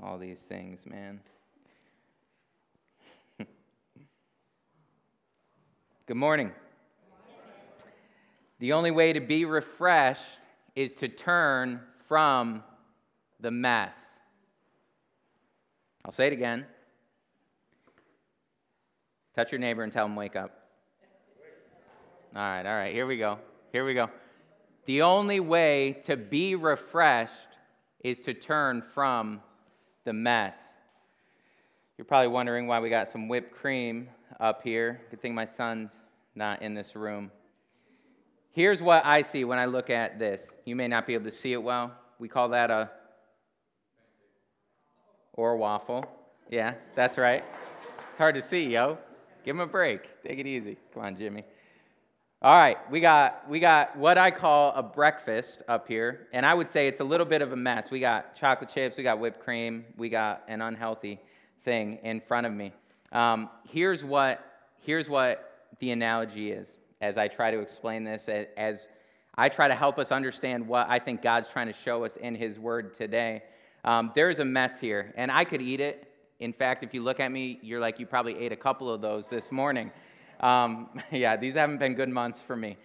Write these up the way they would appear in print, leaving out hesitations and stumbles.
all these things, man. Good morning. The only way to be refreshed is to turn from the mess. I'll say it again. Touch your neighbor and tell him, wake up. All right, here we go. The only way to be refreshed is to turn from the mess. You're probably wondering why we got some whipped cream up here. Good thing my son's not in this room. Here's what I see when I look at this. You may not be able to see it well. We call that or waffle. Yeah, that's right. It's hard to see, yo. Give him a break. Take it easy. Come on, Jimmy. All right, we got what I call a breakfast up here, and I would say it's a little bit of a mess. We got chocolate chips, we got whipped cream, we got an unhealthy thing in front of me. Here's what the analogy is as I try to explain this, as I try to help us understand what I think God's trying to show us in His Word today. There's a mess here, and I could eat it. In fact, if you look at me, you're like, you probably ate a couple of those this morning. Yeah, these haven't been good months for me.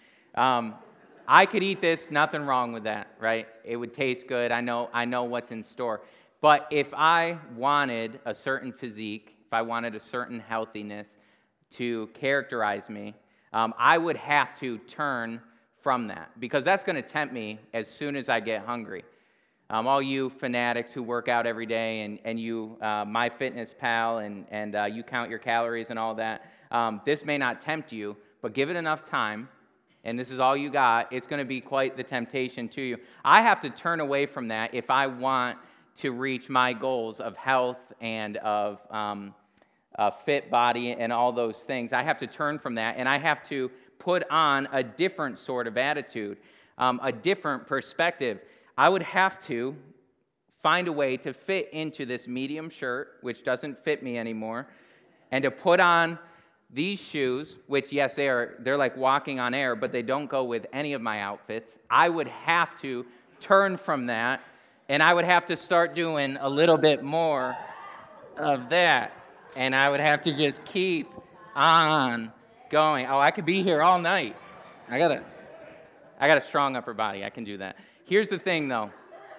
I could eat this, nothing wrong with that, right? It would taste good. I know what's in store. But if I wanted a certain physique, if I wanted a certain healthiness to characterize me, I would have to turn from that, because that's going to tempt me as soon as I get hungry. All you fanatics who work out every day and you MyFitnessPal and you count your calories and all that, this may not tempt you, but give it enough time, and this is all you got, it's going to be quite the temptation to you. I have to turn away from that if I want to reach my goals of health and of a fit body and all those things. I have to turn from that, and I have to put on a different sort of attitude, a different perspective. I would have to find a way to fit into this medium shirt, which doesn't fit me anymore, and to put on these shoes, which, yes, they're like walking on air, but they don't go with any of my outfits. I would have to turn from that, and I would have to start doing a little bit more of that, and I would have to just keep on going. Oh, I could be here all night. I got a strong upper body. I can do that. Here's the thing, though.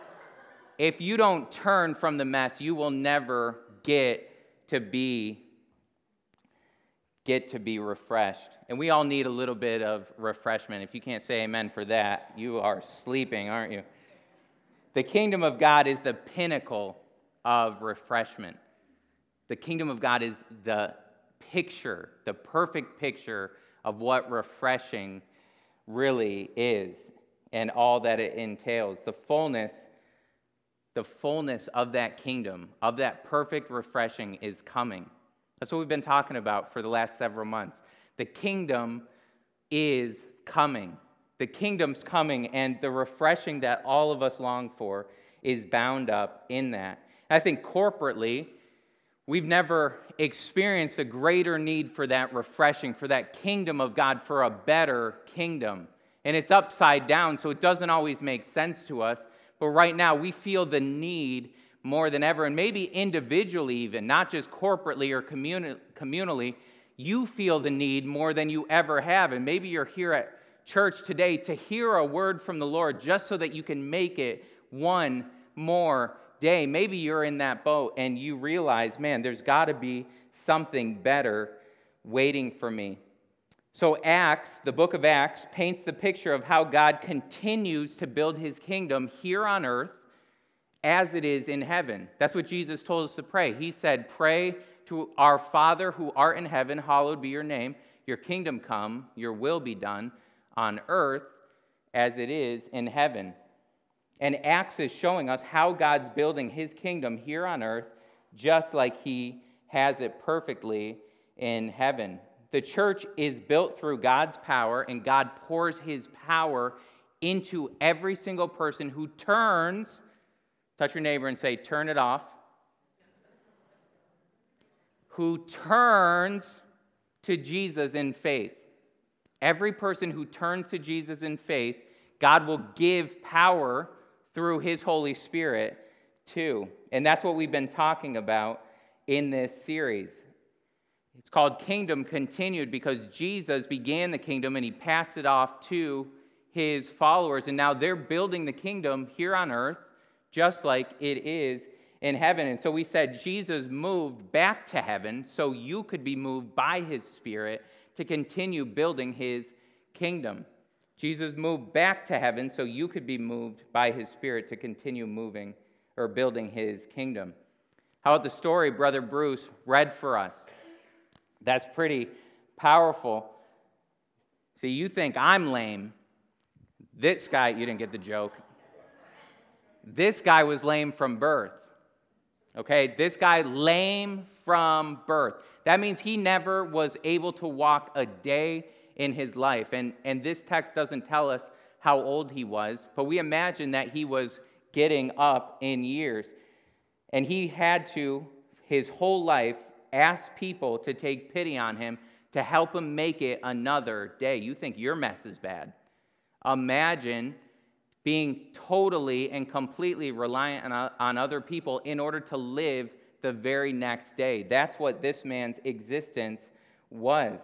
If you don't turn from the mess, you will never get to be refreshed. And we all need a little bit of refreshment. If you can't say amen for that, you are sleeping, aren't you? The kingdom of God is the pinnacle of refreshment. The kingdom of God is the picture, the perfect picture of what refreshing really is and all that it entails. The fullness of that kingdom, of that perfect refreshing is coming. That's what we've been talking about for the last several months. The kingdom is coming. The kingdom's coming, and the refreshing that all of us long for is bound up in that. I think corporately, we've never experienced a greater need for that refreshing, for that kingdom of God, for a better kingdom. And it's upside down, so it doesn't always make sense to us. But right now, we feel the need more than ever, and maybe individually even, not just corporately or communally, you feel the need more than you ever have. And maybe you're here at church today to hear a word from the Lord just so that you can make it one more day. Maybe you're in that boat and you realize, man, there's got to be something better waiting for me. So Acts, the book of Acts, paints the picture of how God continues to build His kingdom here on earth as it is in heaven. That's what Jesus told us to pray. He said, pray to our Father who art in heaven, hallowed be your name. Your kingdom come, your will be done on earth as it is in heaven. And Acts is showing us how God's building His kingdom here on earth just like He has it perfectly in heaven. The church is built through God's power, and God pours His power into every single person who turns. Touch your neighbor and say, turn it off. Who turns to Jesus in faith. Every person who turns to Jesus in faith, God will give power through His Holy Spirit 2. And that's what we've been talking about in this series. It's called Kingdom Continued because Jesus began the kingdom and he passed it off to his followers. And now they're building the kingdom here on earth just like it is in heaven. And so we said Jesus moved back to heaven so you could be moved by his Spirit to continue building his kingdom. Jesus moved back to heaven so you could be moved by his Spirit to continue moving or building his kingdom. How about the story Brother Bruce read for us? That's pretty powerful. See, you think I'm lame. This guy, you didn't get the joke. This guy was lame from birth. Okay, this guy lame from birth. That means he never was able to walk a day in his life. And this text doesn't tell us how old he was, but we imagine that he was getting up in years. And he had to, his whole life, ask people to take pity on him to help him make it another day. You think your mess is bad. Imagine being totally and completely reliant on other people in order to live the very next day. That's what this man's existence was.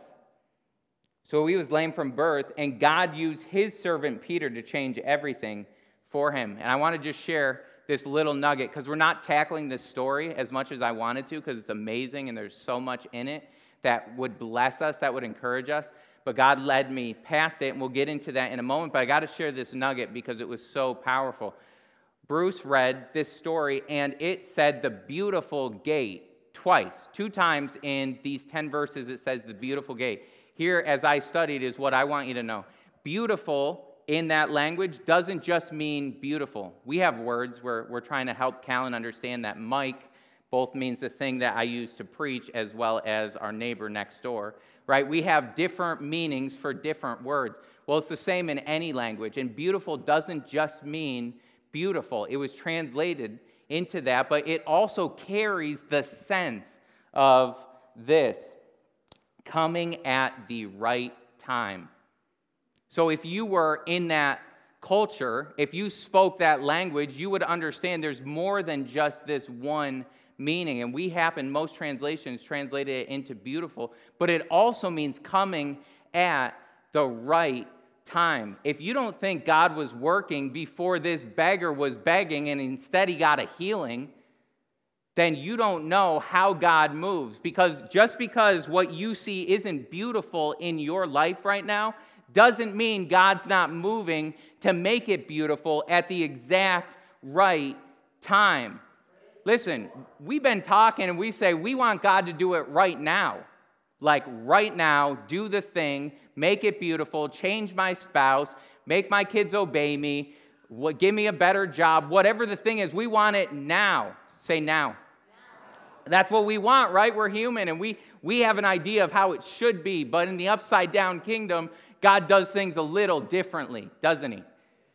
So he was lame from birth, and God used his servant Peter to change everything for him. And I want to just share this little nugget because we're not tackling this story as much as I wanted to because it's amazing and there's so much in it that would bless us, that would encourage us. But God led me past it, and we'll get into that in a moment. But I got to share this nugget because it was so powerful. Bruce read this story, and it said the beautiful gate twice. 2 times in these 10 verses it says the beautiful gate. Here, as I studied, is what I want you to know. Beautiful in that language doesn't just mean beautiful. We have words where we're trying to help Callan understand that Mike both means the thing that I use to preach as well as our neighbor next door, right? We have different meanings for different words. Well, it's the same in any language, and beautiful doesn't just mean beautiful. It was translated into that, but it also carries the sense of this, coming at the right time. So if you were in that culture, if you spoke that language, you would understand there's more than just this one meaning. And we have, in most translations, translated it into beautiful, but it also means coming at the right time. If you don't think God was working before this beggar was begging and instead he got a healing, then you don't know how God moves. Because just because what you see isn't beautiful in your life right now doesn't mean God's not moving to make it beautiful at the exact right time. Listen, we've been talking and we say we want God to do it right now. Like right now, do the thing, make it beautiful, change my spouse, make my kids obey me, give me a better job, whatever the thing is, we want it now. Say now. That's what we want, right? We're human and we have an idea of how it should be, but in the upside down kingdom, God does things a little differently, doesn't he?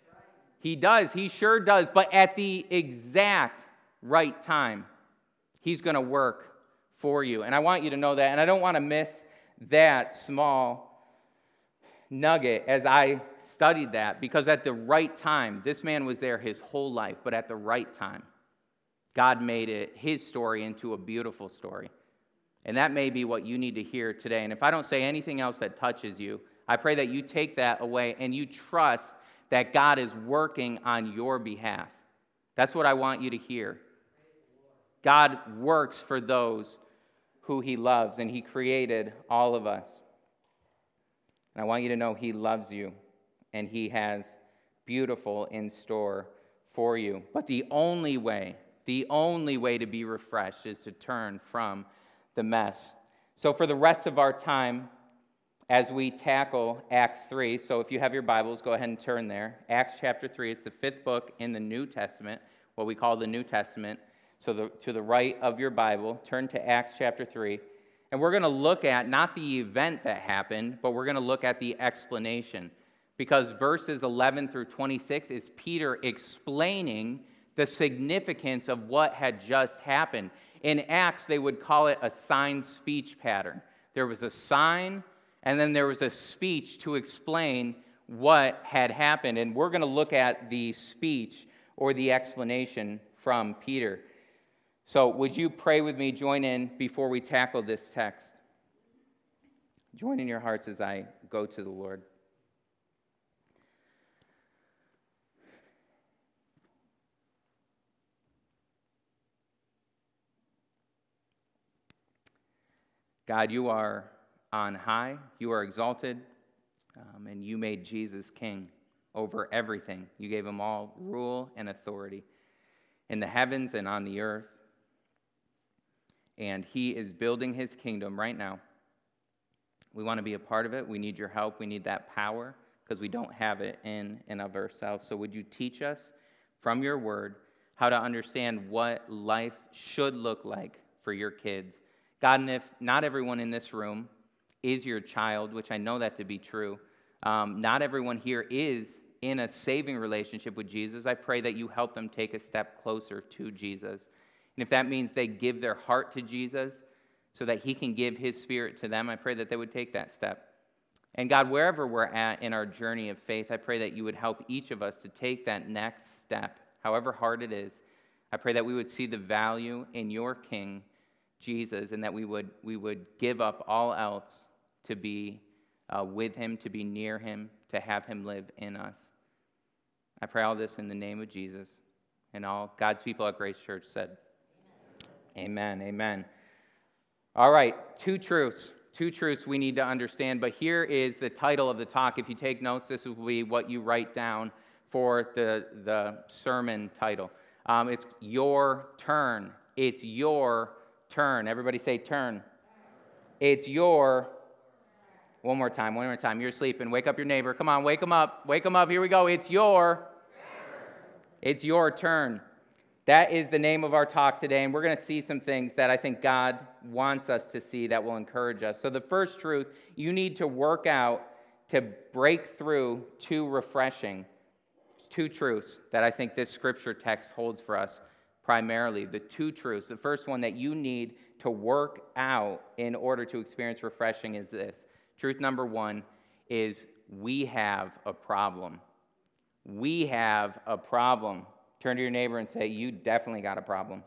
He does. He sure does. But at the exact right time, he's going to work for you. And I want you to know that. And I don't want to miss that small nugget as I studied that. Because at the right time, this man was there his whole life. But at the right time, God made it, his story, into a beautiful story. And that may be what you need to hear today. And if I don't say anything else that touches you, I pray that you take that away and you trust that God is working on your behalf. That's what I want you to hear. God works for those who he loves, and he created all of us. And I want you to know he loves you, and he has beautiful in store for you. But the only way to be refreshed is to turn from the mess. So for the rest of our time, as we tackle Acts 3, so if you have your Bibles, go ahead and turn there. Acts chapter 3, it's the 5th book in the New Testament, what we call the New Testament. So to the right of your Bible, turn to Acts chapter 3. And we're going to look at not the event that happened, but we're going to look at the explanation. Because verses 11 through 26 is Peter explaining the significance of what had just happened. In Acts, they would call it a sign speech pattern. There was a sign, and then there was a speech to explain what had happened. And we're going to look at the speech or the explanation from Peter. So would you pray with me, join in before we tackle this text? Join in your hearts as I go to the Lord. God, you are on high, you are exalted, and you made Jesus king over everything. You gave him all rule and authority in the heavens and on the earth. And he is building his kingdom right now. We want to be a part of it. We need your help. We need that power because we don't have it in and of ourselves. So would you teach us from your word how to understand what life should look like for your kids? God, and if not everyone in this room is your child, which I know that to be true, not everyone here is in a saving relationship with Jesus, I pray that you help them take a step closer to Jesus. And if that means they give their heart to Jesus so that he can give his spirit to them, I pray that they would take that step. And God, wherever we're at in our journey of faith, I pray that you would help each of us to take that next step, however hard it is. I pray that we would see the value in your King, Jesus, and that we would give up all else to be with him, to be near him, to have him live in us. I pray all this in the name of Jesus. And all God's people at Grace Church said, amen, amen. All right, two truths we need to understand, but here is the title of the talk. If you take notes, this will be what you write down for the sermon title. It's your turn. It's your turn. Everybody say turn. It's your. One more time. You're sleeping. Wake up your neighbor. Come on, wake him up. Wake him up. Here we go. It's your turn. It's your turn. That is the name of our talk today, and we're going to see some things that I think God wants us to see that will encourage us. So the first truth, you need to work out to break through to refreshing. Two truths that I think this scripture text holds for us primarily. The two truths. The first one that you need to work out in order to experience refreshing is this. Truth number one is we have a problem. We have a problem. Turn to your neighbor and say, you definitely got a problem.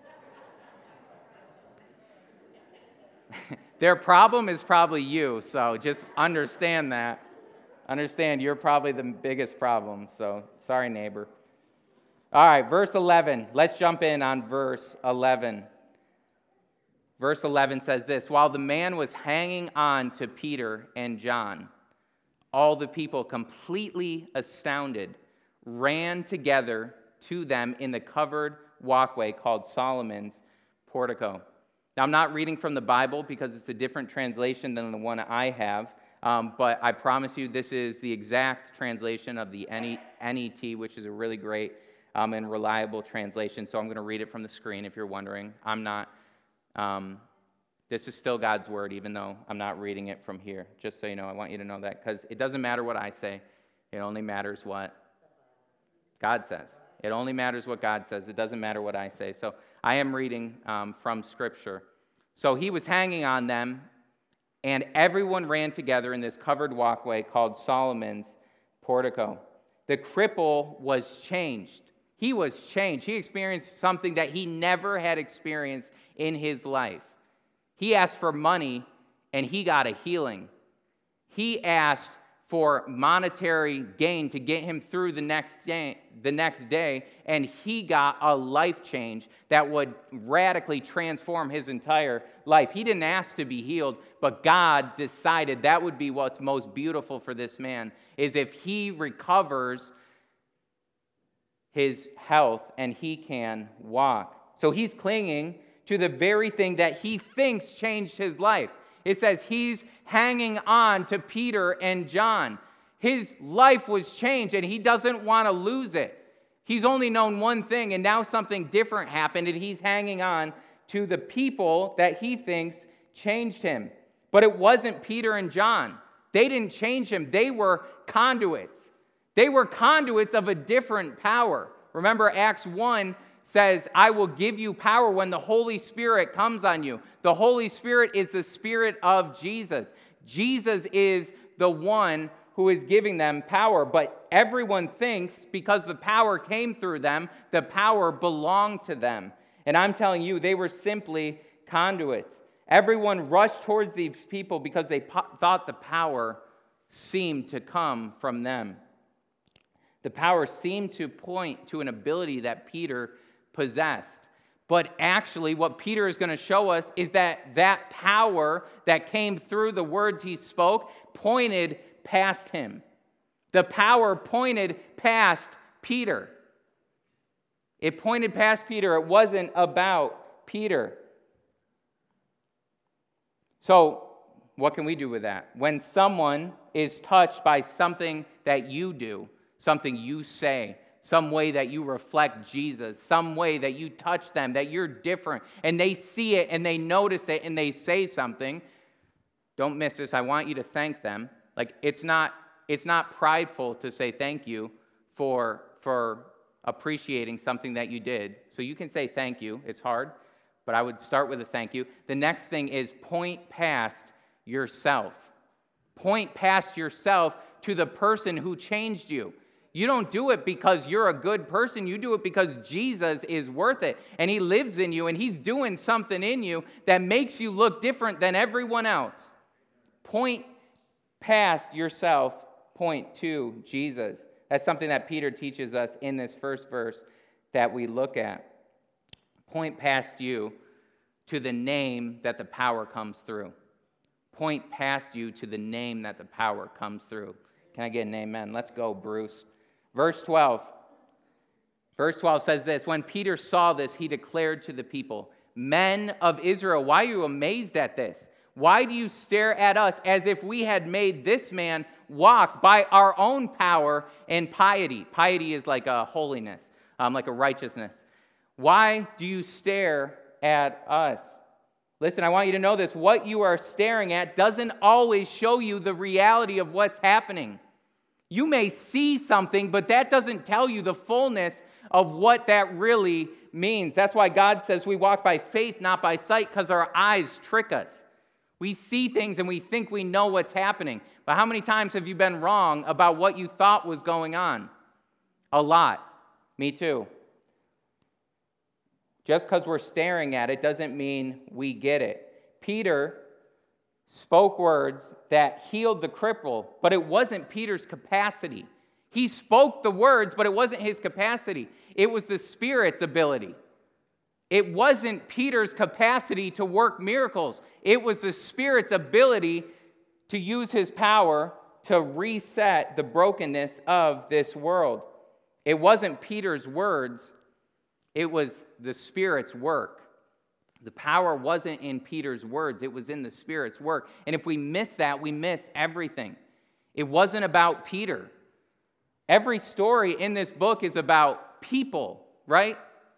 Their problem is probably you, so just understand that. Understand you're probably the biggest problem, so sorry, neighbor. All right, verse 11. Let's jump in on verse 11. Verse 11 says this, while the man was hanging on to Peter and John, all the people, completely astounded, ran together to them in the covered walkway called Solomon's portico. Now, I'm not reading from the Bible because it's a different translation than the one I have, but I promise you this is the exact translation of the NET, which is a really great and reliable translation. So I'm going to read it from the screen if you're wondering. I'm not. This is still God's word, even though I'm not reading it from here. Just so you know, I want you to know that, because it doesn't matter what I say. It only matters what God says. It only matters what God says. It doesn't matter what I say. So I am reading from Scripture. So he was hanging on them, and everyone ran together in this covered walkway called Solomon's portico. The cripple was changed. He was changed. He experienced something that he never had experienced in his life. He asked for money, and he got a healing. He asked for monetary gain to get him through the next day, and he got a life change that would radically transform his entire life. He didn't ask to be healed, but God decided that would be what's most beautiful for this man, is if he recovers his health and he can walk. So he's clinging to the very thing that he thinks changed his life. It says he's hanging on to Peter and John. His life was changed, and he doesn't want to lose it. He's only known one thing, and now something different happened, and he's hanging on to the people that he thinks changed him. But it wasn't Peter and John. They didn't change him. They were conduits. They were conduits of a different power. Remember, Acts 1 says, I will give you power when the Holy Spirit comes on you. The Holy Spirit is the Spirit of Jesus. Jesus is the one who is giving them power. But everyone thinks because the power came through them, the power belonged to them. And I'm telling you, they were simply conduits. Everyone rushed towards these people because they thought the power seemed to come from them. The power seemed to point to an ability that Peter possessed. But actually, what Peter is going to show us is that that power that came through the words he spoke pointed past him. The power pointed past Peter. It pointed past Peter. It wasn't about Peter. So, what can we do with that? When someone is touched by something that you do, something you say, some way that you reflect Jesus, some way that you touch them, that you're different, and they see it and they notice it and they say something, don't miss this. I want you to thank them. Like, it's not prideful to say thank you for appreciating something that you did. So you can say thank you. It's hard, but I would start with a thank you. The next thing is point past yourself. Point past yourself to the person who changed you. You don't do it because you're a good person. You do it because Jesus is worth it. And he lives in you, and he's doing something in you that makes you look different than everyone else. Point past yourself. Point to Jesus. That's something that Peter teaches us in this first verse that we look at. Point past you to the name that the power comes through. Point past you to the name that the power comes through. Can I get an amen? Let's go, Bruce. Verse 12. Verse 12 says this, when Peter saw this, he declared to the people, men of Israel, why are you amazed at this? Why do you stare at us as if we had made this man walk by our own power and piety? Piety is like a holiness, like a righteousness. Why do you stare at us? Listen, I want you to know this. What you are staring at doesn't always show you the reality of what's happening. You may see something, but that doesn't tell you the fullness of what that really means. That's why God says we walk by faith, not by sight, because our eyes trick us. We see things and we think we know what's happening. But how many times have you been wrong about what you thought was going on? A lot. Me too. Just because we're staring at it doesn't mean we get it. Peter spoke words that healed the cripple, but it wasn't Peter's capacity. He spoke the words, but it wasn't his capacity. It was the Spirit's ability. It wasn't Peter's capacity to work miracles. It was the Spirit's ability to use his power to reset the brokenness of this world. It wasn't Peter's words. It was the Spirit's work. The power wasn't in Peter's words. It was in the Spirit's work. And if we miss that, we miss everything. It wasn't about Peter. Every story in this book is about people, right?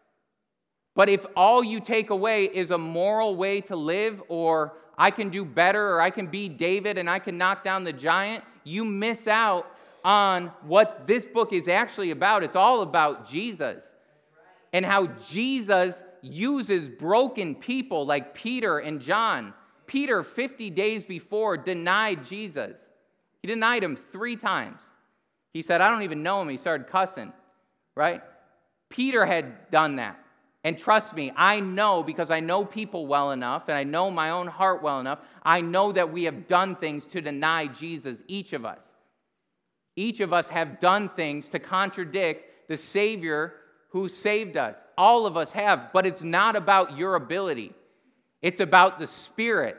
But if all you take away is a moral way to live, or I can do better, or I can be David and I can knock down the giant, you miss out on what this book is actually about. It's all about Jesus and how Jesus uses broken people like Peter and John. Peter, 50 days before, denied Jesus. He denied him 3 times. He said, I don't even know him. He started cussing, right? Peter had done that. And trust me, I know, because I know people well enough and I know my own heart well enough, I know that we have done things to deny Jesus, each of us. Each of us have done things to contradict the Savior who saved us. All of us have, but it's not about your ability. It's about the Spirit.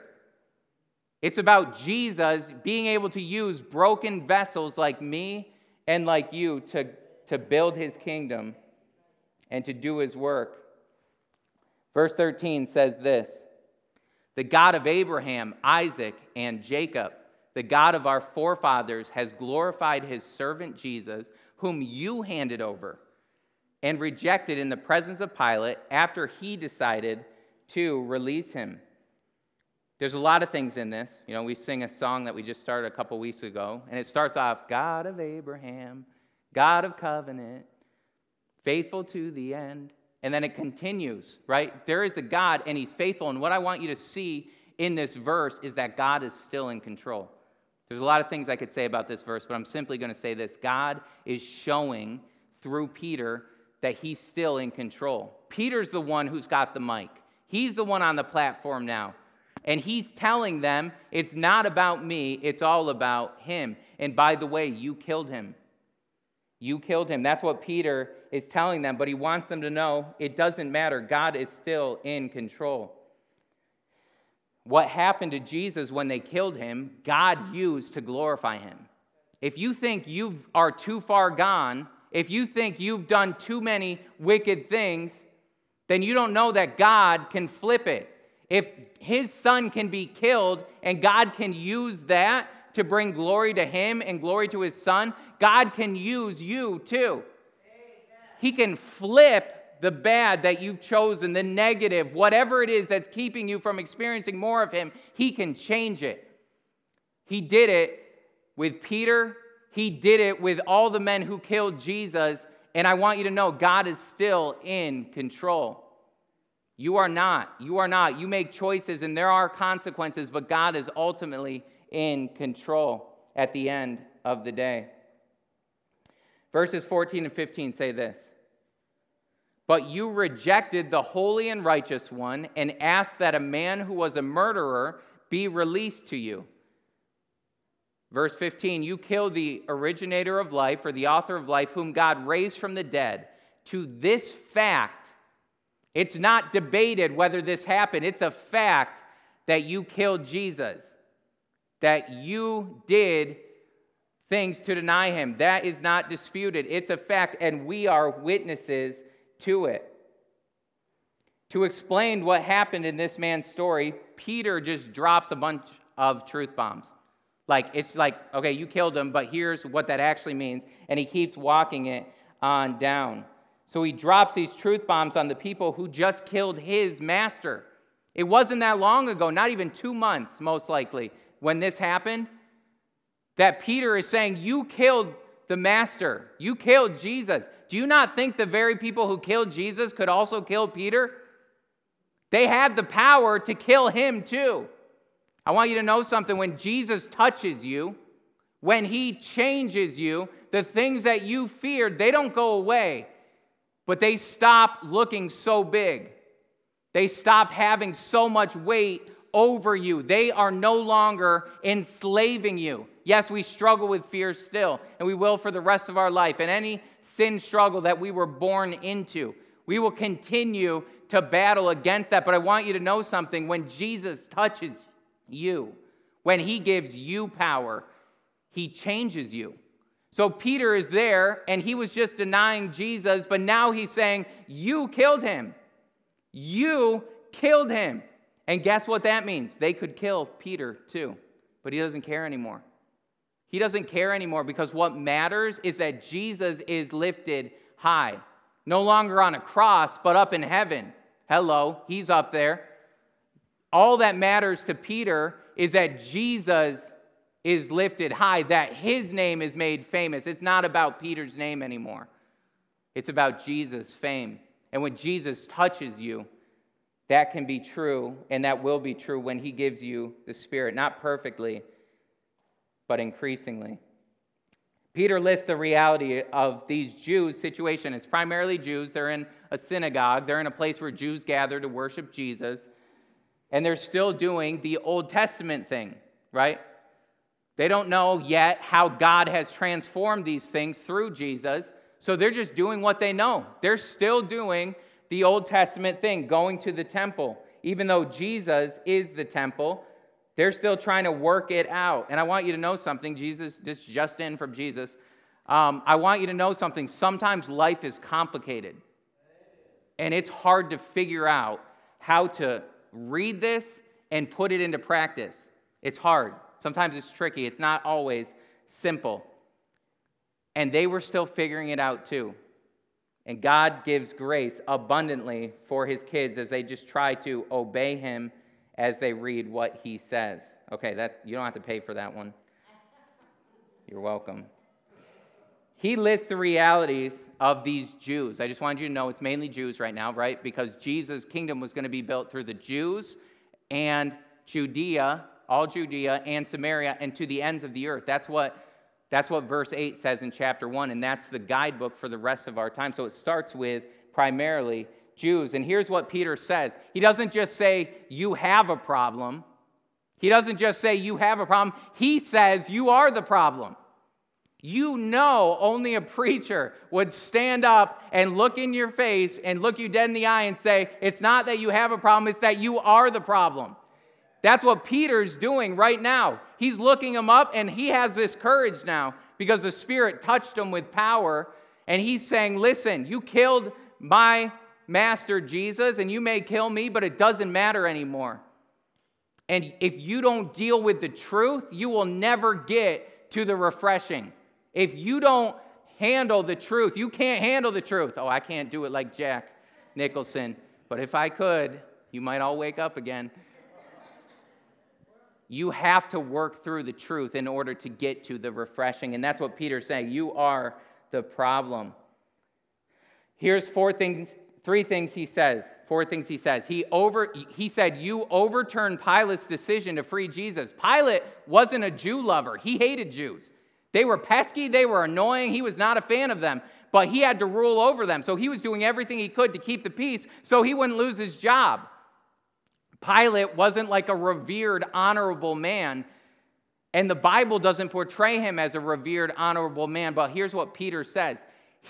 It's about Jesus being able to use broken vessels like me and like you to build his kingdom and to do his work. Verse 13 says this, the God of Abraham, Isaac, and Jacob, the God of our forefathers, has glorified his servant Jesus, whom you handed over and rejected in the presence of Pilate after he decided to release him. There's a lot of things in this. You know, we sing a song that we just started a couple weeks ago, and it starts off, God of Abraham, God of covenant, faithful to the end. And then it continues, right? There is a God, and he's faithful. And what I want you to see in this verse is that God is still in control. There's a lot of things I could say about this verse, but I'm simply going to say this. God is showing through Peter that he's still in control. Peter's the one who's got the mic. He's the one on the platform now. And he's telling them, it's not about me, it's all about him. And by the way, you killed him. You killed him. That's what Peter is telling them, but he wants them to know it doesn't matter. God is still in control. What happened to Jesus when they killed him, God used to glorify him. If you think you are too far gone, if you think you've done too many wicked things, then you don't know that God can flip it. If his son can be killed and God can use that to bring glory to him and glory to his son, God can use you too. He can flip the bad that you've chosen, the negative, whatever it is that's keeping you from experiencing more of him, he can change it. He did it with Peter. He did it with all the men who killed Jesus. And I want you to know, God is still in control. You are not. You are not. You make choices and there are consequences, but God is ultimately in control at the end of the day. Verses 14 and 15 say this. But you rejected the holy and righteous one and asked that a man who was a murderer be released to you. Verse 15, you killed the originator of life, or the author of life, whom God raised from the dead. To this fact, it's not debated whether this happened. It's a fact that you killed Jesus, that you did things to deny him. That is not disputed. It's a fact, and we are witnesses to it. To explain what happened in this man's story, Peter just drops a bunch of truth bombs. It's like, okay, you killed him, but here's what that actually means. And he keeps walking it on down. So he drops these truth bombs on the people who just killed his master. It wasn't that long ago, not even 2 months, most likely, when this happened, that Peter is saying, you killed the master. You killed Jesus. Do you not think the very people who killed Jesus could also kill Peter? They had the power to kill him too. I want you to know something. When Jesus touches you, when he changes you, the things that you feared, they don't go away, but they stop looking so big. They stop having so much weight over you. They are no longer enslaving you. Yes, we struggle with fear still, and we will for the rest of our life. And any sin struggle that we were born into, we will continue to battle against that. But I want you to know something. When Jesus touches you, when he gives you power, he changes you. So Peter is there, and he was just denying Jesus, but now he's saying, you killed him. You killed him. And guess what that means? They could kill Peter too, but he doesn't care anymore. He doesn't care anymore because what matters is that Jesus is lifted high. No longer on a cross, but up in heaven. Hello, he's up there. All that matters to Peter is that Jesus is lifted high, that his name is made famous. It's not about Peter's name anymore. It's about Jesus' fame. And when Jesus touches you, that can be true, and that will be true when he gives you the Spirit. Not perfectly, but increasingly. Peter lists the reality of these Jews' situation. It's primarily Jews. They're in a synagogue. They're in a place where Jews gather to worship Jesus. And they're still doing the Old Testament thing, right? They don't know yet how God has transformed these things through Jesus. So they're just doing what they know. They're still doing the Old Testament thing, going to the temple. Even though Jesus is the temple, they're still trying to work it out. And I want you to know something. This just in from Jesus. I want you to know something. Sometimes life is complicated. And it's hard to figure out how to read this and put it into practice. It's hard. Sometimes it's tricky. It's not always simple. And they were still figuring it out too. And God gives grace abundantly for his kids as they just try to obey him as they read what he says. Okay, you don't have to pay for that one. You're welcome. He lists the realities of these Jews. I just wanted you to know it's mainly Jews right now, right? Because Jesus' kingdom was going to be built through the Jews and Judea all Judea and Samaria, and to the ends of the earth. That's what verse 8 says in chapter 1, and that's the guidebook for the rest of our time. So it starts with primarily Jews. And here's what Peter says. He doesn't just say, you have a problem. He doesn't just say, you have a problem. He says, you are the problem. You know only a preacher would stand up and look in your face and look you dead in the eye and say, it's not that you have a problem, it's that you are the problem. That's what Peter's doing right now. He's looking him up, and he has this courage now because the Spirit touched him with power, and he's saying, listen, you killed my master Jesus, and you may kill me, but it doesn't matter anymore. And if you don't deal with the truth, you will never get to the refreshing. If you don't handle the truth, you can't handle the truth. Oh, I can't do it like Jack Nicholson, but if I could, you might all wake up again. You have to work through the truth in order to get to the refreshing, and that's what Peter's saying. You are the problem. Here's three things he says. He said, you overturned Pilate's decision to free Jesus. Pilate wasn't a Jew lover. He hated Jews. They were pesky. They were annoying. He was not a fan of them, but he had to rule over them. So he was doing everything he could to keep the peace so he wouldn't lose his job. Pilate wasn't like a revered, honorable man, and the Bible doesn't portray him as a revered, honorable man, but here's what Peter says.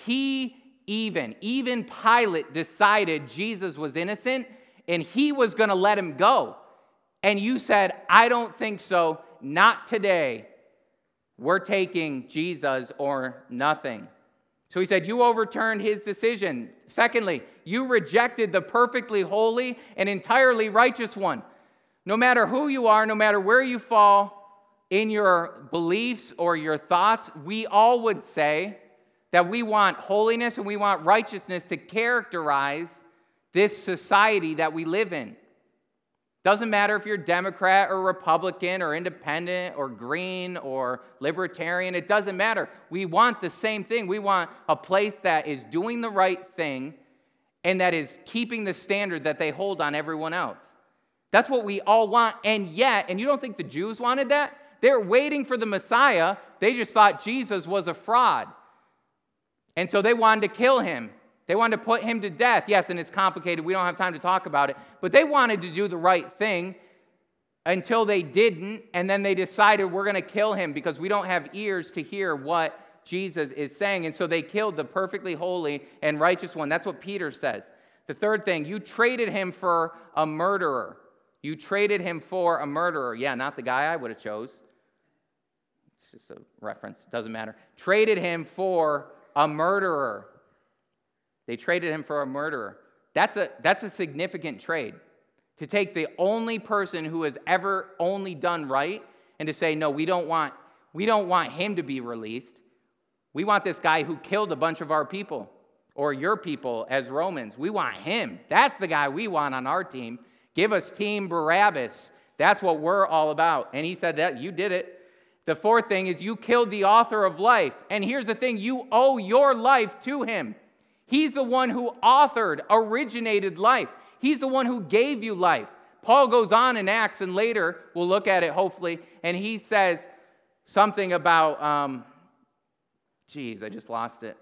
Even Pilate decided Jesus was innocent, and he was going to let him go. And you said, I don't think so, not today. We're taking Jesus or nothing. So he said, you overturned his decision. Secondly, you rejected the perfectly holy and entirely righteous one. No matter who you are, no matter where you fall in your beliefs or your thoughts, we all would say that we want holiness and we want righteousness to characterize this society that we live in. Doesn't matter if you're Democrat or Republican or independent or green or libertarian. It doesn't matter. We want the same thing. We want a place that is doing the right thing and that is keeping the standard that they hold on everyone else. That's what we all want. And yet, and you don't think the Jews wanted that? They're waiting for the Messiah. They just thought Jesus was a fraud. And so they wanted to kill him. They wanted to put him to death. Yes, and it's complicated. We don't have time to talk about it. But they wanted to do the right thing until they didn't, and then they decided we're going to kill him because we don't have ears to hear what Jesus is saying. And so they killed the perfectly holy and righteous one. That's what Peter says. The third thing, you traded him for a murderer. You traded him for a murderer. Yeah, not the guy I would have chose. It's just a reference. Doesn't matter. Traded him for a murderer. They traded him for a murderer. That's a significant trade. To take the only person who has ever only done right and to say, no, we don't want him to be released. We want this guy who killed a bunch of our people, or your people as Romans. We want him. That's the guy we want on our team. Give us Team Barabbas. That's what we're all about. And he said that, you did it. The fourth thing is you killed the author of life. And here's the thing, you owe your life to him. He's the one who originated life. He's the one who gave you life. Paul goes on in Acts, and later we'll look at it hopefully, and he says something about, I just lost it.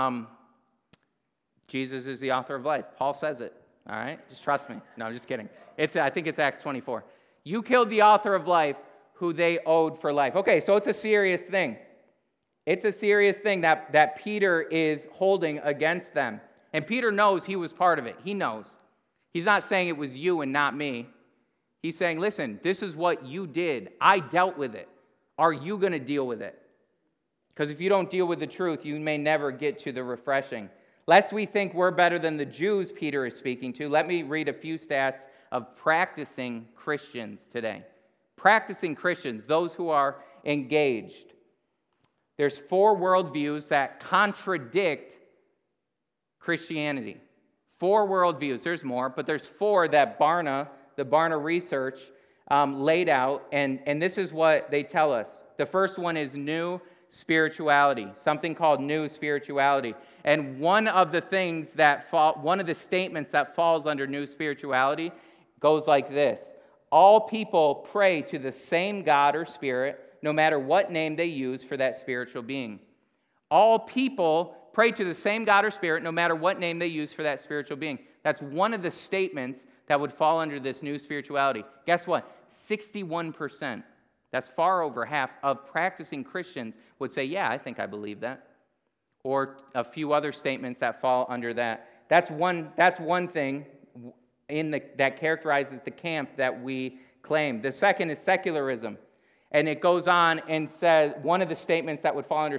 Jesus is the author of life. Paul says it, all right? Just trust me. No, I'm just kidding. I think it's Acts 24. You killed the author of life who they owed for life. Okay, so it's a serious thing. It's a serious thing that Peter is holding against them. And Peter knows he was part of it. He knows. He's not saying it was you and not me. He's saying, listen, this is what you did. I dealt with it. Are you going to deal with it? Because if you don't deal with the truth, you may never get to the refreshing. Lest we think we're better than the Jews Peter is speaking to, let me read a few stats of practicing Christians today. Practicing Christians, those who are engaged. There's 4 worldviews that contradict Christianity. 4 worldviews. There's more, but there's 4 that the Barna research laid out, and this is what they tell us. The first one is new spirituality, something called new spirituality. And one of the statements that falls under new spirituality goes like this: All people pray to the same God or spirit, no matter what name they use for that spiritual being. All people pray to the same God or spirit, no matter what name they use for that spiritual being. That's one of the statements that would fall under this new spirituality. Guess what? 61%, that's far over half, of practicing Christians would say, yeah, I think I believe that. Or a few other statements that fall under that. That's one thing that characterizes the camp that we claim. The second is secularism. And it goes on and says, one of the statements that would fall under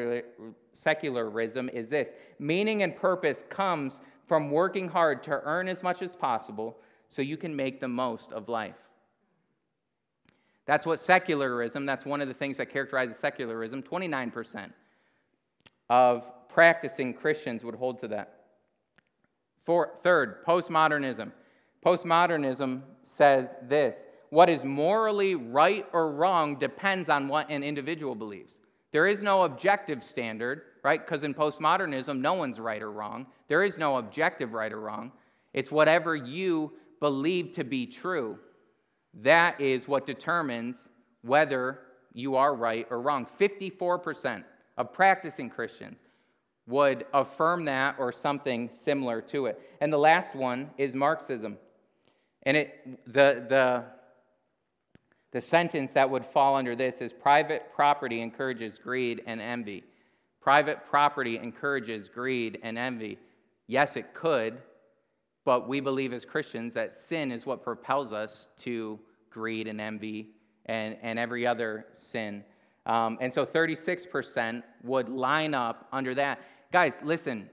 secularism is this: meaning and purpose comes from working hard to earn as much as possible so you can make the most of life. That's what secularism, that's one of the things that characterizes secularism. 29% of practicing Christians would hold to that. Third, postmodernism. Postmodernism says this: what is morally right or wrong depends on what an individual believes. There is no objective standard, right? Because in postmodernism, no one's right or wrong. There is no objective right or wrong. It's whatever you believe to be true. That is what determines whether you are right or wrong. 54% of practicing Christians would affirm that or something similar to it. And the last one is Marxism. And the sentence that would fall under this is: private property encourages greed and envy. Private property encourages greed and envy. Yes, it could, but we believe as Christians that sin is what propels us to greed and envy and every other sin. And so 36% would line up under that. Guys, listen.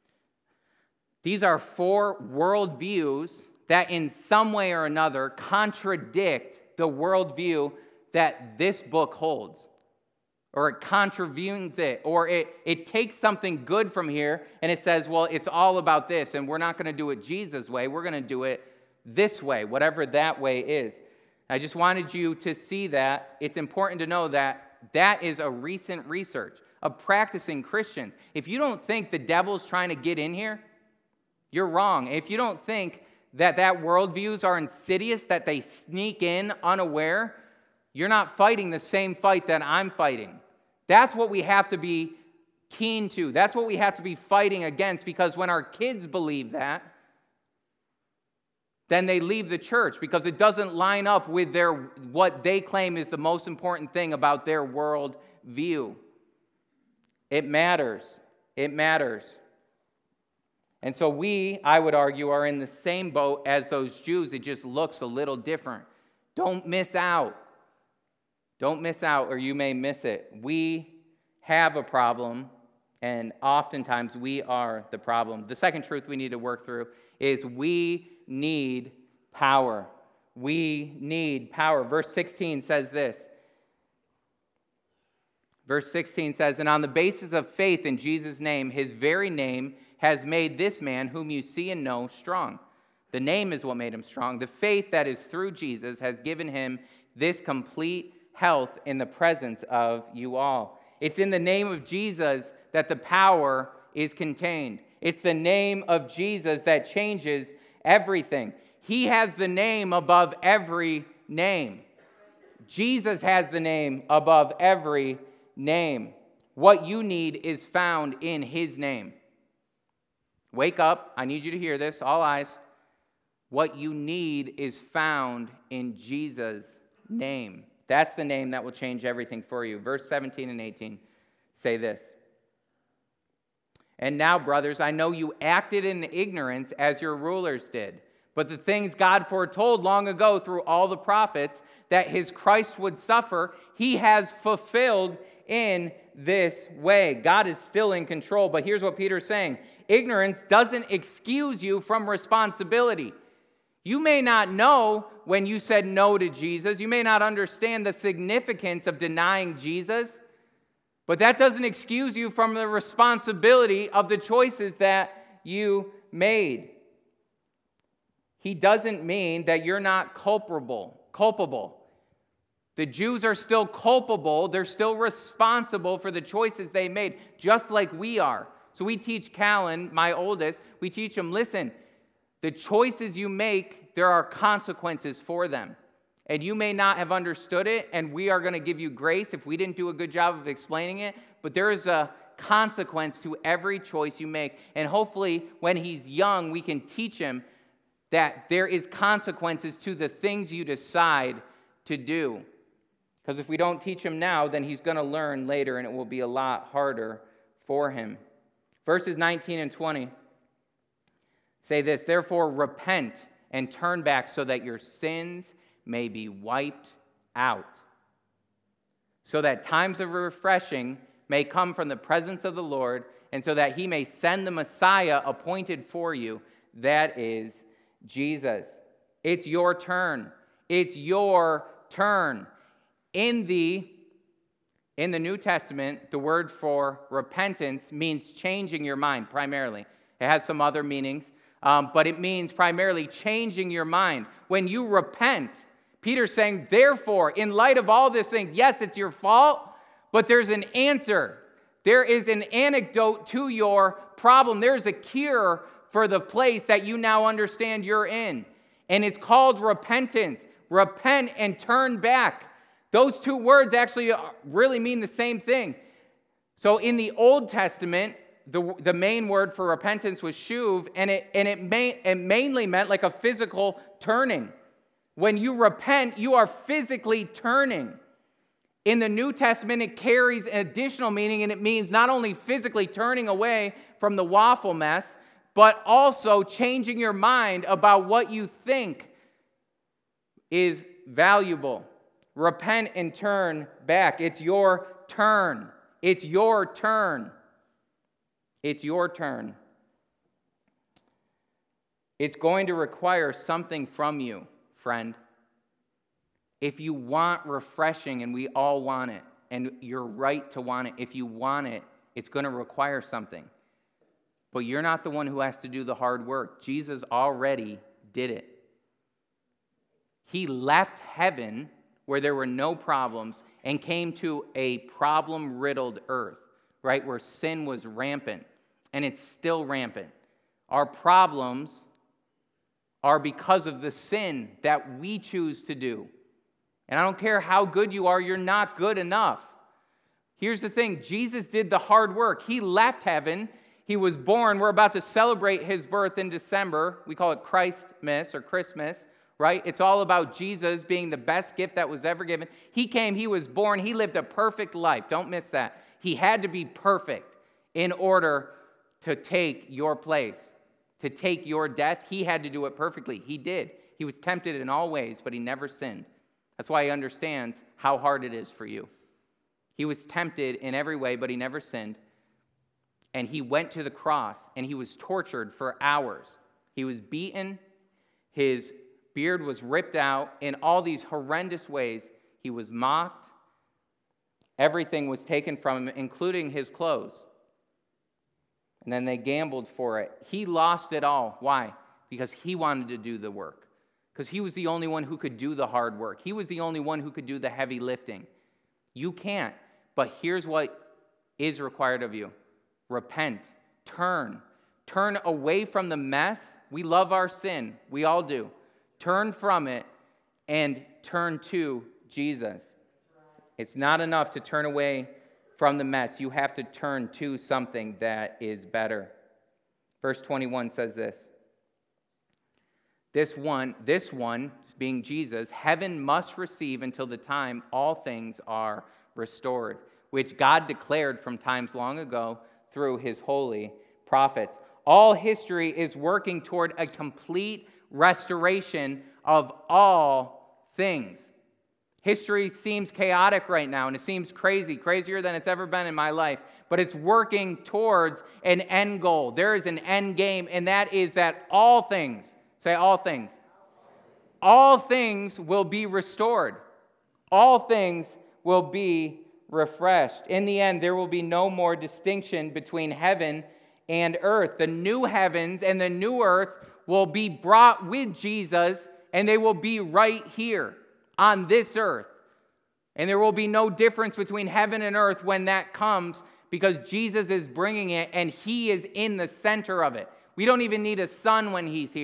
These are four worldviews that in some way or another contradict the worldview that this book holds. Or it contravenes it. Or it takes something good from here and it says, well, it's all about this, and we're not going to do it Jesus' way. We're going to do it this way, whatever that way is. I just wanted you to see that. It's important to know that that is a recent research of practicing Christians. If you don't think the devil's trying to get in here, you're wrong. If you don't think that worldviews are insidious, that they sneak in unaware, you're not fighting the same fight that I'm fighting. That's what we have to be keen to. That's what we have to be fighting against, because when our kids believe that, then they leave the church because it doesn't line up with what they claim is the most important thing about their world view. It matters. It matters. And so I would argue, are in the same boat as those Jews. It just looks a little different. Don't miss out. Don't miss out, or you may miss it. We have a problem, and oftentimes we are the problem. The second truth we need to work through is we need power. We need power. Verse 16 says this. Verse 16 says, and on the basis of faith in Jesus' name, his very name has made this man whom you see and know strong. The name is what made him strong. The faith that is through Jesus has given him this complete health in the presence of you all. It's in the name of Jesus that the power is contained. It's the name of Jesus that changes everything. He has the name above every name. Jesus has the name above every name. What you need is found in his name. Wake up. I need you to hear this. All eyes. What you need is found in Jesus' name. That's the name that will change everything for you. Verse 17 and 18 say this. And now, brothers, I know you acted in ignorance as your rulers did. But the things God foretold long ago through all the prophets that his Christ would suffer, he has fulfilled in this way. God is still in control. But here's what Peter's saying. Ignorance doesn't excuse you from responsibility. You may not know when you said no to Jesus. You may not understand the significance of denying Jesus. But that doesn't excuse you from the responsibility of the choices that you made. He doesn't mean that you're not culpable. The Jews are still culpable. They're still responsible for the choices they made, just like we are. So we teach Callan, my oldest, we teach him, listen, The choices you make, there are consequences for them. And you may not have understood it, and we are going to give you grace if we didn't do a good job of explaining it, but there is a consequence to every choice you make. And hopefully, when he's young, we can teach him that there is consequences to the things you decide to do. Because if we don't teach him now, then he's going to learn later, and it will be a lot harder for him. Verses 19 and 20 say this, "Therefore repent and turn back so that your sins may be wiped out, so that times of refreshing may come from the presence of the Lord, and so that he may send the Messiah appointed for you, that is Jesus." It's your turn. It's your turn. In the New Testament, the word for repentance means changing your mind primarily. It has some other meanings, but it means primarily changing your mind. When you repent, Peter's saying, therefore, in light of all this thing, yes, it's your fault, but there's an answer. There is an antidote to your problem. There's a cure for the place that you now understand you're in. And it's called repentance. Repent and turn back. Those two words actually really mean the same thing. So in the Old Testament, the main word for repentance was shuv, and it mainly meant like a physical turning. When you repent, you are physically turning. In the New Testament, it carries an additional meaning, and it means not only physically turning away from the waffle mess, but also changing your mind about what you think is valuable. Repent and turn back. It's your turn. It's your turn. It's your turn. It's going to require something from you, friend. If you want refreshing, and we all want it, and you're right to want it, if you want it, it's going to require something. But you're not the one who has to do the hard work. Jesus already did it. He left heaven where there were no problems and came to a problem-riddled earth, right, where sin was rampant, and it's still rampant. Our problems are because of the sin that we choose to do. And I don't care how good you are, you're not good enough. Here's the thing, Jesus did the hard work. He left heaven. He was born. We're about to celebrate his birth in December. We call it Christmas or Christmas, right? It's all about Jesus being the best gift that was ever given. He came, he was born, he lived a perfect life. Don't miss that. He had to be perfect in order to take your place, to take your death. He had to do it perfectly. He did. He was tempted in all ways, but he never sinned. That's why he understands how hard it is for you. He was tempted in every way, but he never sinned. And he went to the cross, and he was tortured for hours. He was beaten. His beard was ripped out. In all these horrendous ways, he was mocked. Everything was taken from him, including his clothes. And then they gambled for it. He lost it all. Why? Because he wanted to do the work. Because he was the only one who could do the hard work. He was the only one who could do the heavy lifting. You can't. But here's what is required of you. Repent. Turn. Turn away from the mess. We love our sin. We all do. Turn from it and turn to Jesus. It's not enough to turn away from the mess. You have to turn to something that is better. Verse 21 says this. This one, being Jesus, heaven must receive until the time all things are restored, which God declared from times long ago through his holy prophets. All history is working toward a complete restoration of all things. History seems chaotic right now, and it seems crazy, crazier than it's ever been in my life, but it's working towards an end goal. There is an end game, and that is that all things, say all things, all things will be restored. All things will be refreshed. In the end, there will be no more distinction between heaven and earth. The new heavens and the new earth will be brought with Jesus, and they will be right here on this earth. And there will be no difference between heaven and earth when that comes, because Jesus is bringing it, and he is in the center of it. We don't even need a sun when he's here.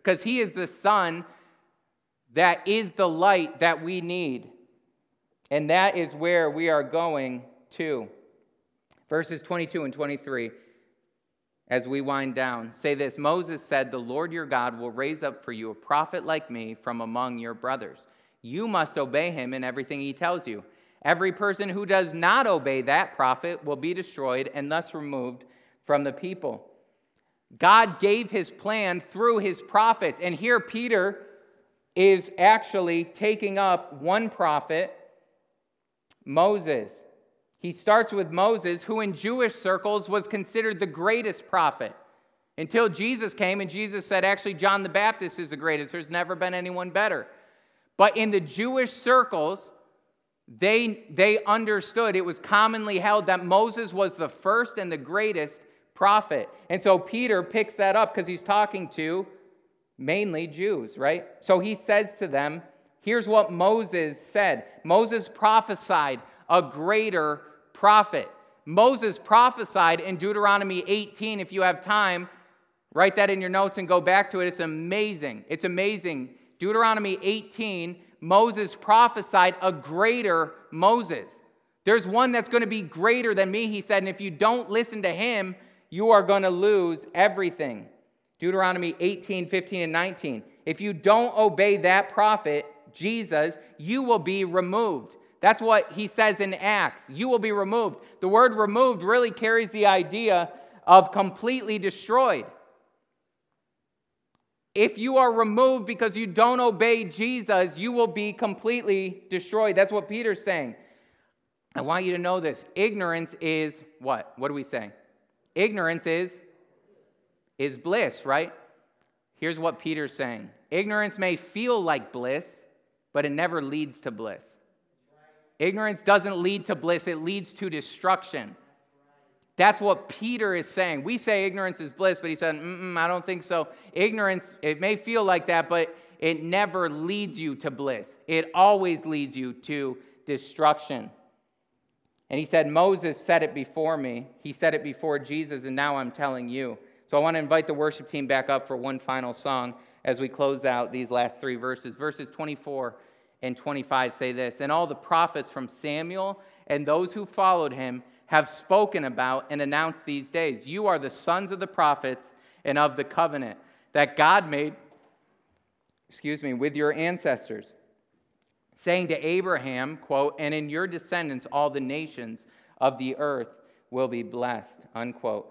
because he is the sun that is the light that we need. And that is where we are going to. Verses 22 and 23, as we wind down, say this: Moses said, "The Lord your God will raise up for you a prophet like me from among your brothers. You must obey him in everything he tells you. Every person who does not obey that prophet will be destroyed and thus removed from the people." God gave his plan through his prophets. And here Peter is actually taking up one prophet, Moses. He starts with Moses, who in Jewish circles was considered the greatest prophet, until Jesus came and Jesus said, actually, John the Baptist is the greatest. There's never been anyone better. But in the Jewish circles, they understood, it was commonly held that Moses was the first and the greatest prophet. And so Peter picks that up because he's talking to mainly Jews, right? So he says to them, here's what Moses said. Moses prophesied a greater prophet. Moses prophesied in Deuteronomy 18. If you have time, write that in your notes and go back to it. It's amazing. It's amazing. Deuteronomy 18, Moses prophesied a greater Moses. There's one that's going to be greater than me, he said, and if you don't listen to him, you are going to lose everything. Deuteronomy 18, 15, and 19. If you don't obey that prophet, Jesus, you will be removed. That's what he says in Acts. You will be removed. The word removed really carries the idea of completely destroyed. If you are removed because you don't obey Jesus, you will be completely destroyed. That's what Peter's saying. I want you to know this. Ignorance is what? What do we say? Ignorance is bliss, right? Here's what Peter's saying. Ignorance may feel like bliss, but it never leads to bliss. Ignorance doesn't lead to bliss, it leads to destruction. That's what Peter is saying. We say ignorance is bliss, but he said, I don't think so. Ignorance, it may feel like that, but it never leads you to bliss. It always leads you to destruction. And he said, Moses said it before me. He said it before Jesus, and now I'm telling you. So I want to invite the worship team back up for one final song as we close out these last three verses. Verses 24 and 25 say this: "And all the prophets from Samuel and those who followed him have spoken about and announced these days. You are the sons of the prophets and of the covenant that God made, with your ancestors, saying to Abraham, quote, and in your descendants all the nations of the earth will be blessed," unquote.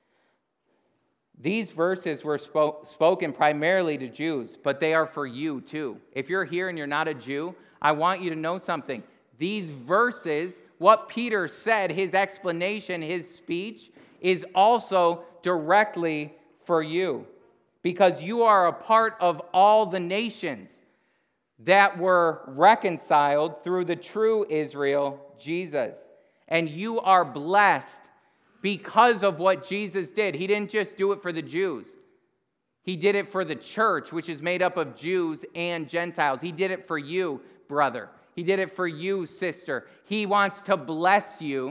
These verses were spoken primarily to Jews, but they are for you too. If you're here and you're not a Jew, I want you to know something. These verses, what Peter said, his explanation, his speech, is also directly for you, because you are a part of all the nations that were reconciled through the true Israel, Jesus. And you are blessed because of what Jesus did. He didn't just do it for the Jews. He did it for the church, which is made up of Jews and Gentiles. He did it for you, brother. He did it for you, sister. He wants to bless you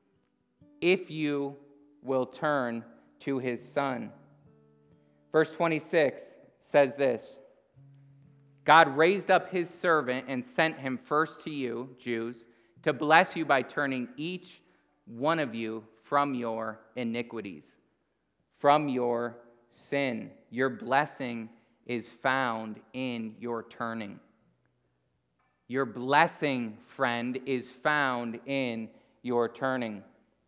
if you will turn to his Son. Verse 26 says this: God raised up his servant and sent him first to you, Jews, to bless you by turning each one of you from your iniquities, from your sin. Your blessing is found in your turning. Your blessing, friend, is found in your turning.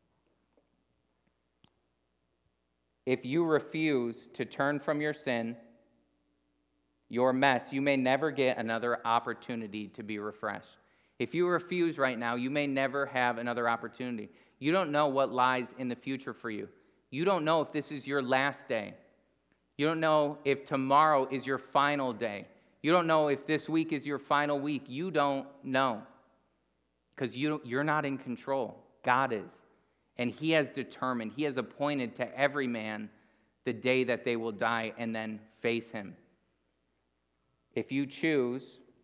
If you refuse to turn from your sin, your mess, you may never get another opportunity to be refreshed. If you refuse right now, you may never have another opportunity. You don't know what lies in the future for you. You don't know if this is your last day. You don't know if tomorrow is your final day. You don't know if this week is your final week. You don't know, because you're not in control. God is. And he has determined, he has appointed to every man the day that they will die and then face him. If you choose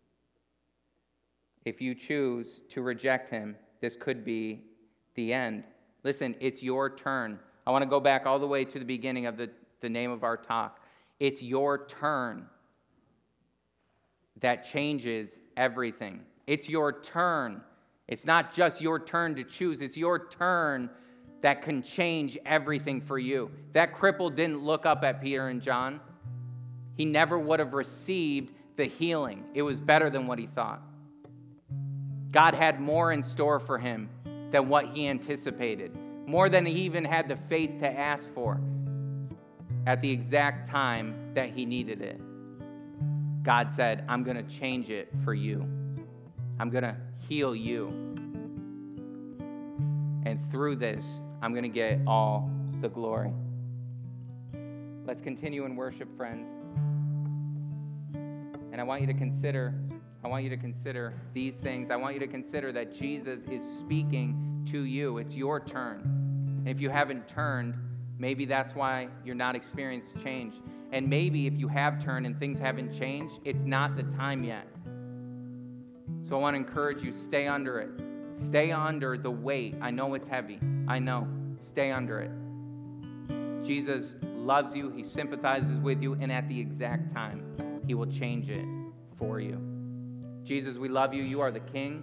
to reject him, this could be the end. Listen, it's your turn. I want to go back all the way to the beginning of the name of our talk. It's your turn that changes everything. It's your turn. It's not just your turn to choose. It's your turn that can change everything for you. That cripple didn't look up at Peter and John. He never would have received the healing. It was better than what he thought. God had more in store for him than what he anticipated, more than he even had the faith to ask for at the exact time that he needed it. God said, I'm going to change it for you. I'm going to heal you. And through this, I'm going to get all the glory. Let's continue in worship, friends. And I want you to consider these things. I want you to consider that Jesus is speaking to you. It's your turn. And if you haven't turned, maybe that's why you're not experiencing change. And maybe if you have turned and things haven't changed, it's not the time yet. So I want to encourage you, stay under it. Stay under the weight. I know it's heavy. I know. Stay under it. Jesus loves you. He sympathizes with you. And at the exact time, he will change it for you. Jesus, we love you. You are the King.